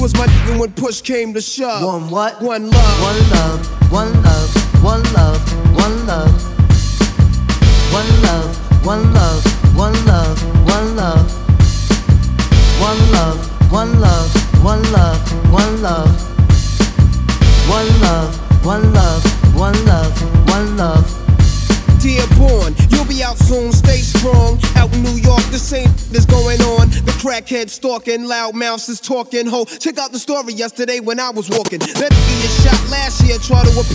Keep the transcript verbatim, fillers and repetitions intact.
was my nigga when push came to shove. One what? One love. One love. One love. One love. One love. One love. One love. One love. One love. One love. One love. One love. One love. One love. One love. One love. One love. Dearborn, you'll be out soon, stay strong. Out in New York, the same is going on. The crackhead stalking, loud mouths is talking. Ho, check out the story yesterday when I was walking. That nigga you shot last year, try to